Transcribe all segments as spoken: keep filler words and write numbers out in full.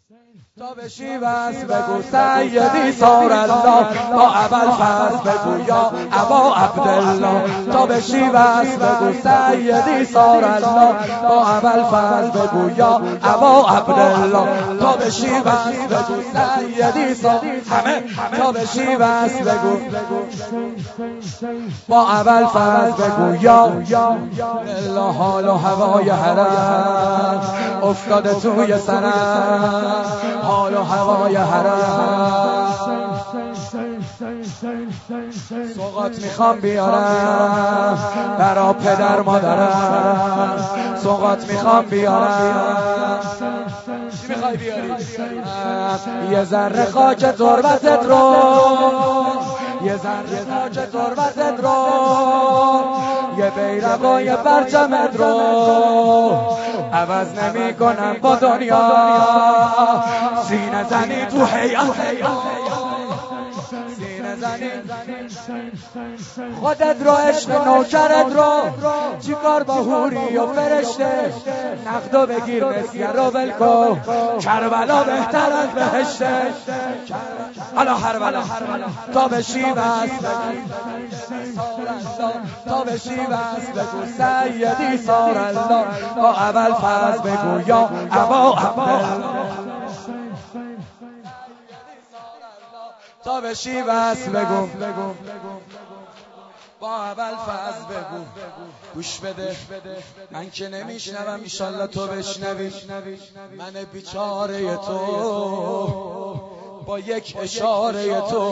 تا بشی بس بگو سیدی سار الله، با اول فاز بگو یا ابا عبدالله. تا بشی بس بگو سیدی سار الله، با اول فاز بگو یا ابا عبدالله. تا بشی بس بگو سیدی سار همه. تا بشی بس بگو با اول فاز بگو یا الله. حال و هوای حرم افتاده توی سرم، حال و هوای حرم سوغات میخوام بیارم برا پدر مادرم، سوغات میخوام بیارم. چی میخوای بیاری؟ یه ذره خاک تربتت رو، یه ذره خاک تربتت رو، یه بیرق و یه پرچمت رو عوض نمی کنم با دنیا. سینه زنی تو حیا، سینه زنی خودت رو، عشق نوکرت رو. چی کار با حوری و فرشته؟ نقدو بگیر مسیه رو بلکو، کربلا بهتر از بهشته. حالا هر بلا تا بشی بس، تا بشی بس بگو سیدی سار الله، با اول فاز بگو یا ابا عبدالله. تا بشی بس بگو با اول فاز بگو. گوش بده من که نمیشنوم، ایشالله تو بشنوی. من بیچاره تو با یک اشاره تو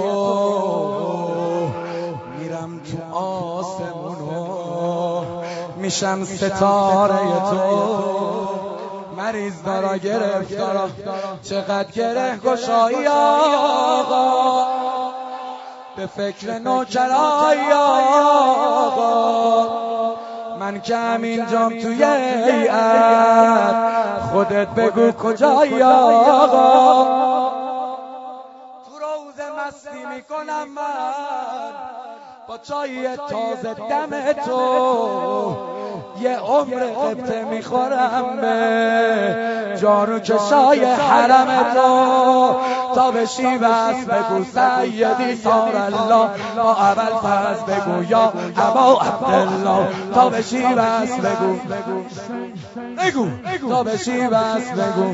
میرم تو آسمونو، میشم ستاره تو. مریض دارا گرفتارا چقدر گره گشایی آقا، به فکر نوکرایی آقا. من که همینجام توی هیئت، خودت بگو کجایی آقا. تو روز مستی میکنم من با چای تازه دم تو، یه عمر قبطه میخورم به جارو کشای حرم تو. تا بشی بس بگو سیدی سار الله، با اول فاز بگو یا ابا عبدالله. تا بشی بس بگو بگو تا بشی بس بگو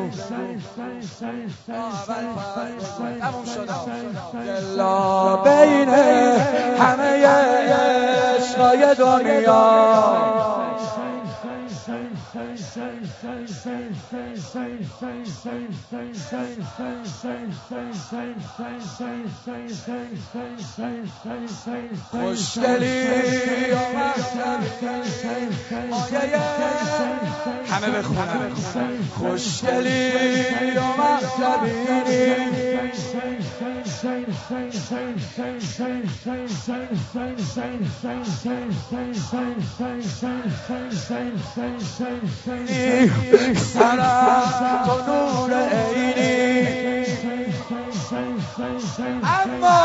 تموم شد. دلا بین همه عشقای دنیا خوشگلی همه بخونن، خوشگلی و مخشبینی سرم تو نور عینی، اما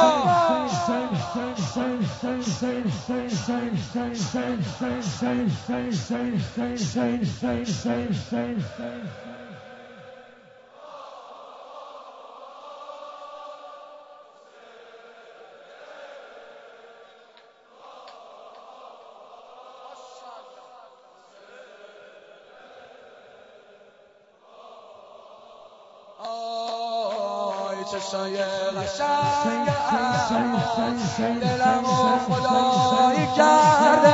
چشای قشنگ دلمو خدایی کرده.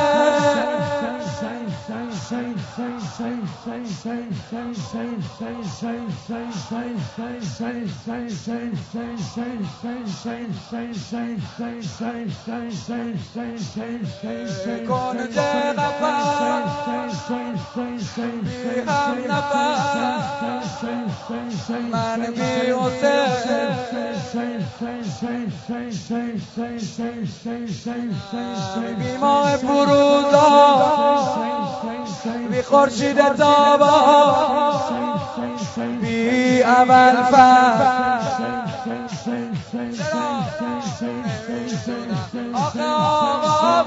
کنج قفس بی هم نفس من بی حسین، بی ماه فروزا بی خورشید تابا بی اول فاز. آخه آقا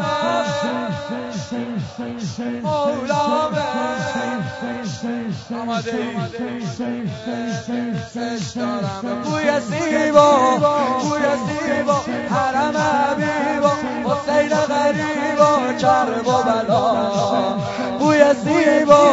مولا آماده ای عشق دارم بوی سیبا بوی سیبا حرم حبیبا حسین غریبا کرب و بلا بوی سیبا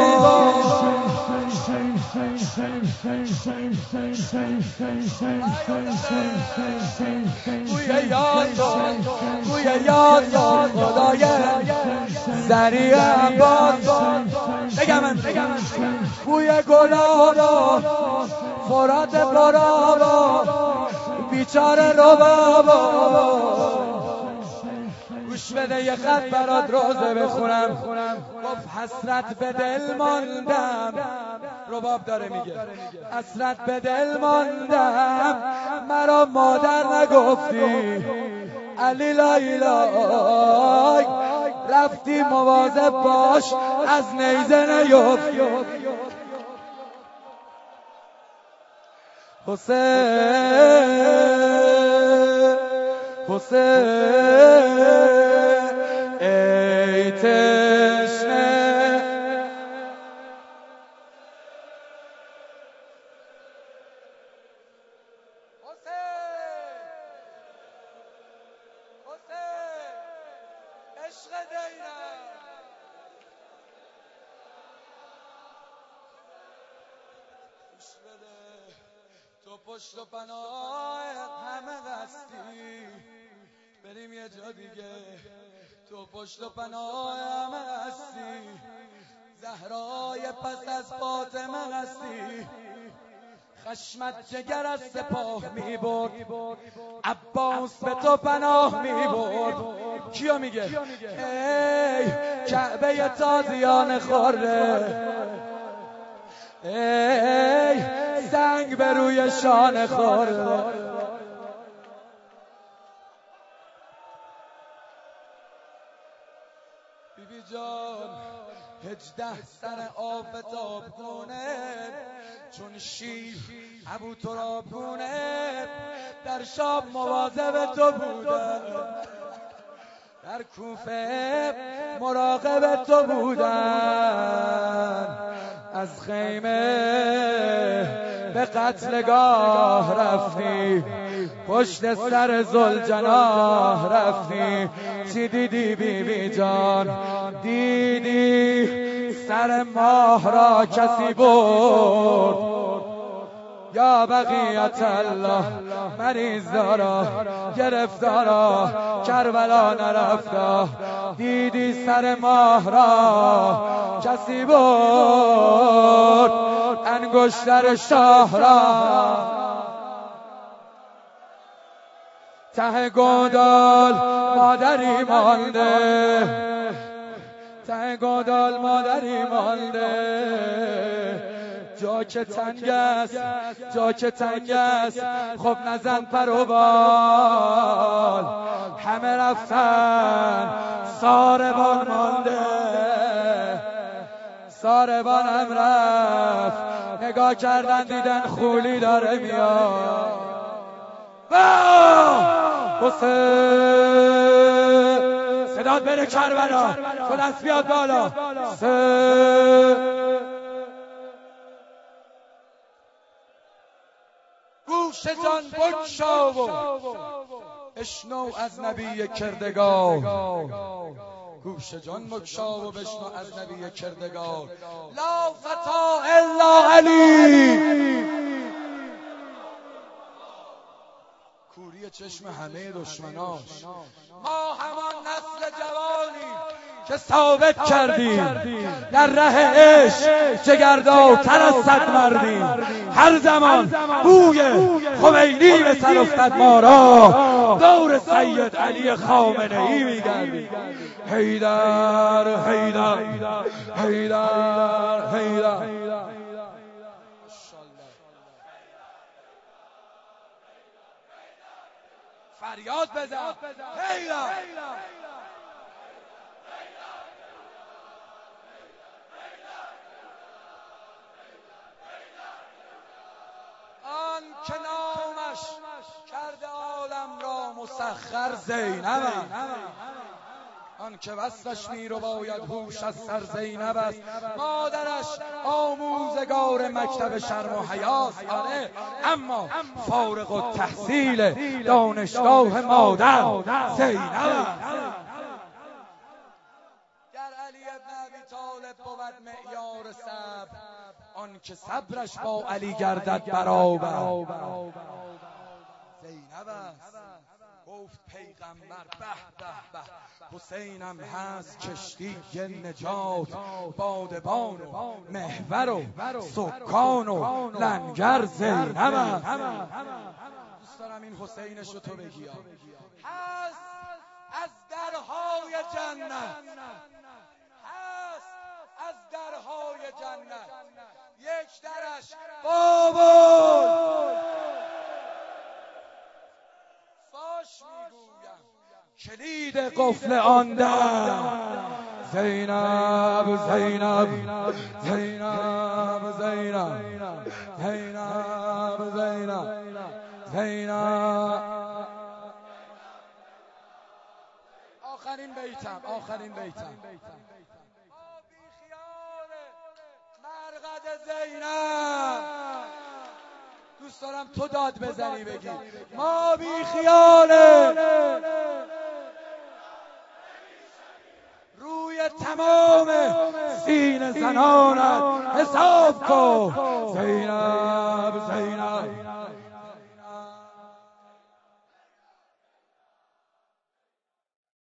بوی یاد بوی یاد خدای زری عباس بگم من بوی گلابا فرات برابا بیچاره رو بابا گوش بده یه خط برات روزه بخونم گفت حسرت به دل ماندم رباب داره میگه حسرت به دل ماندم مرا مادر نگفتی علی لایلای رفتی مواظب باش از نیزه نیفتی حسین حسین ای تشنه عشق دیرم گوش بده تو پشت و پناه همه دستی بریم یه جا دیگه تو پشت و پناه همه هستی زهرای پس از فاطمه هستی خشمت جگر از سپاه می برد عباس به تو پناه می برد کیو میگه ای کعبه تازیان خورده ای سنگ به روی شانه خورده بیبی جان هجده سر آفتاب گونه چون شیر ابو تراب گونه در شام مواظب تو بودن در کوفه مراقب تو بودن از خیمه به قتلگاه رفتی پشت سر ذوالجناح رفتی چی دیدی بی بی جان دیدی سر ماه را کسی برد یا بقیت الله مریض دارا گرفتارا کربلا نرفتا دیدی سر ماه را کسی برد انگشتر شاه را ته گودال مادری مانده ته گودال مادری مانده جا که تنگ است جا که تنگ است خب نزن پر و بال همه رفتن ساربان مانده ساربان هم رفت نگاه کردن دیدن خولی داره میاد حسین صدات بره کربلا تو دست بیاد بالا گوش جان بگشا و بشنو از نبی کردگار گوش جان بگشا و بشنو از نبی کردگار لا فتا الا علی کوری چشم همه دشمناش ما همان نسل جوانی که ثابت کردیم در ره عشق جگرداتر از صد مردیم هر زمان بوی خمینی به سر افتد ما را دور سید علی خامنه ای میگردیم حیدر حیدر حیدر حیدر فریاد بزن حیدر آن که نامش کرده عالم را مسخر زینب آن که وصلش می رو باید هوش از سر زینب است. مادرش آموزگار مکتب شرم و حیاست، آره، اما فارغ التحصیل دانشگاه مادر زینب است. گر علی ابن ابی طالب بود معیار صبر، آن که صبرش با علی گردد برابر زینب است. گفت پیغمبر به به به، حسینم هست کشتی نجات، بادبان و محور و سکان و لنگر زینب است. دوست دارم این حسینش رو تو بگی. هست از درهای جنت، هست از درهای جنت، یک درش بابل فاش میگویم کلید قفل آن در زینب زینب زینب زینب زینب زینب زینب. آخرین بیتم آخرین بیتم بی خیال مرقد زینب. دوست دارم تو داد بزنی بگی ما بی خیاله، روی تمام سینه زنانت حساب کن زینب